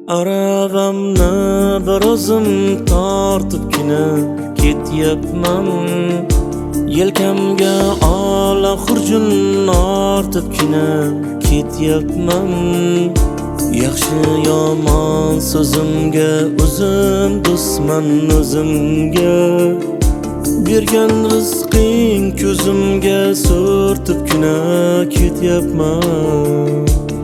Aravamni bir o'zim tortibgina ketyapman. Yelkamga ola xurjun ortibgina ketyapman. Yaxshi yomon so'zimga o'zim do'stman o'zimga. Bergan rizqing ko'zimga surtibgina ketyapman.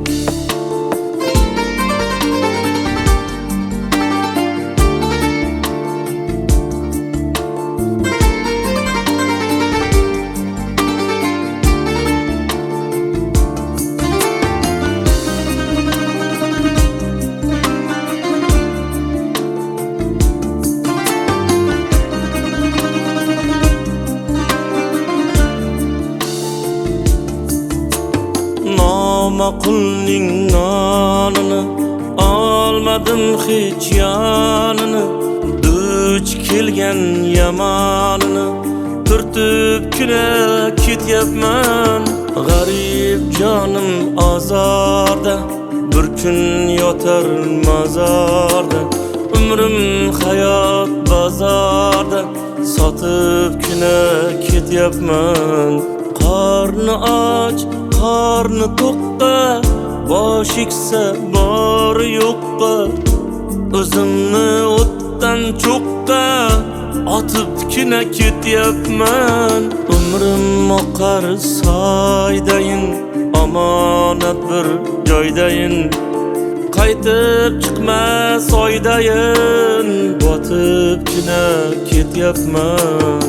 Maqulning nonini olmadim hech yonini. Duch kelgan yamonini turtibgina ketyapman. G'arib jonim azorda, bir kun yotar mozorda. Umrim hayot bozorda, sotibgina ketyapman. Qorni och, qorni to'qqa, bosh egsa bor yo'qqa. O'zimni o'tdan cho'qqa otibgina ketyapman. Umrim oqar soydayin, omonat bir joydayin. Qaytib chiqmas oydayin, botibgina ketyapman.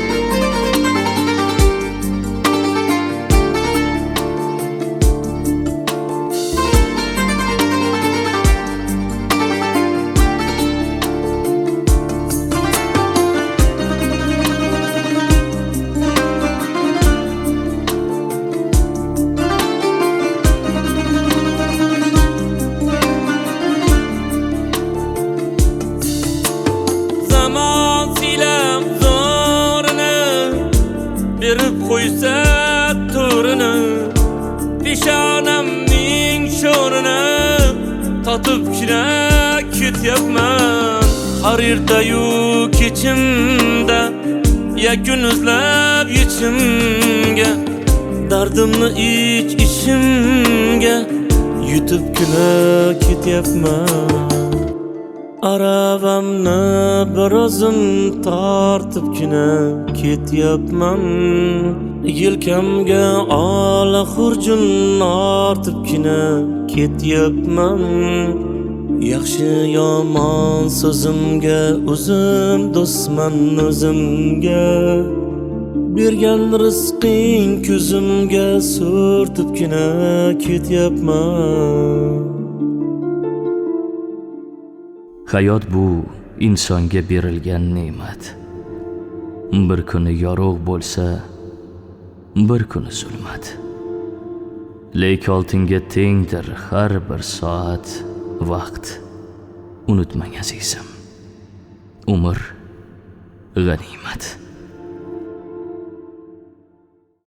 Berib qo'ysa to'rini, peshonamning sho'rini totibgina ketyapman. Har ertayu kechimda yakun izlab yechimga, dardimni ichimga yutibgina ketyapman. Aravamni bir o'zim tortibgina ketyapman. Yelkamga ola xurjun ortibgina ketyapman. Yaxshi yomon so'zimga o'zim do'stman o'zimga. Bergan rizqing ko'zimga surtibgina ketyapman. Hayot bu insonga berilgan ne'mat. Bir kuni yorug' bo'lsa, bir kuni zulmat. Lek oltinga tengdir har bir soat vaqt. Unutmang azizim, umr g'animat.